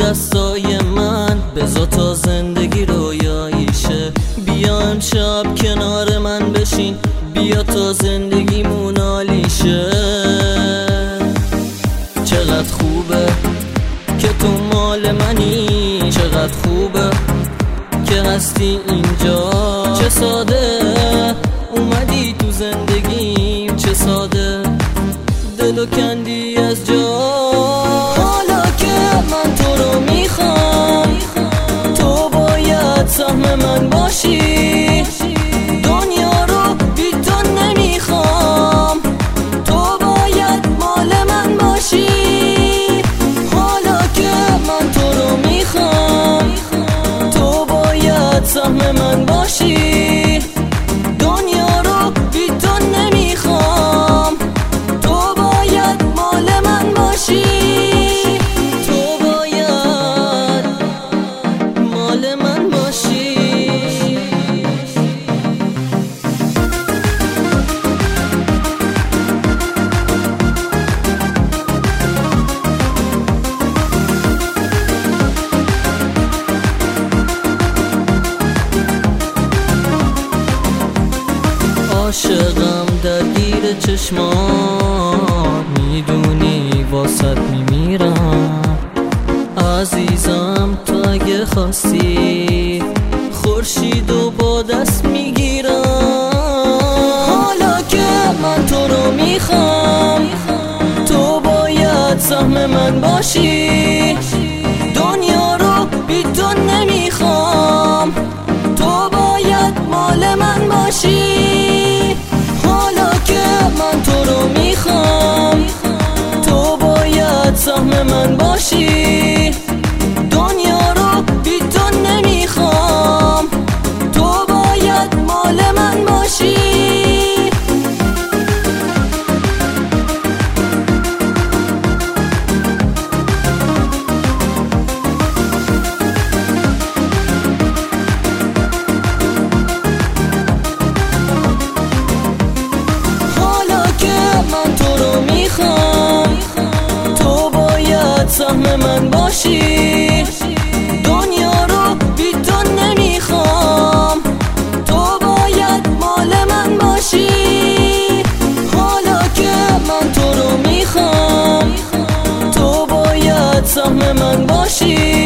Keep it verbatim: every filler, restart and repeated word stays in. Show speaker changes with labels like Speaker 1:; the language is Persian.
Speaker 1: دستای من، بذار تا زندگی رویاییشه. بیا امشب کنار من بشین، بیا تا زندگیمون عالیشه. چقدر خوبه که تو مال منی، چقدر خوبه که هستی اینجا. چه ساده اومدی تو زندگیم، چه ساده دلو کندی از جا. حالا که من تو رو میخوام، تو باید سهم من باشی. دنیا رو بی تو نمیخوام، تو باید مال من باشی. حالا که من تو رو میخوام، تو باید سهم من باشی. دنیا رو بی تو نمیخوام، تو باید مال من باشی. تو باید مال من باشی. عاشقم درگیر چشمان، میدونی واسط میمیرم. عزیزم تو اگه خواستی، خورشید و با دست میگیرم. حالا که من تو رو میخوام، تو باید سهم من باشی. دنیا رو بی تو نمیخوام، تو باید مال من باشی. حالا که من تو رو میخوام، تو باید سهم من باشی. دنیا رو بی تو نمیخوام، تو باید مال من باشی. سهم من باشی. دنیا رو بی تو نمیخوام، تو باید مال من باشی. حالا که من تو رو میخوام، تو باید سهم من باشی.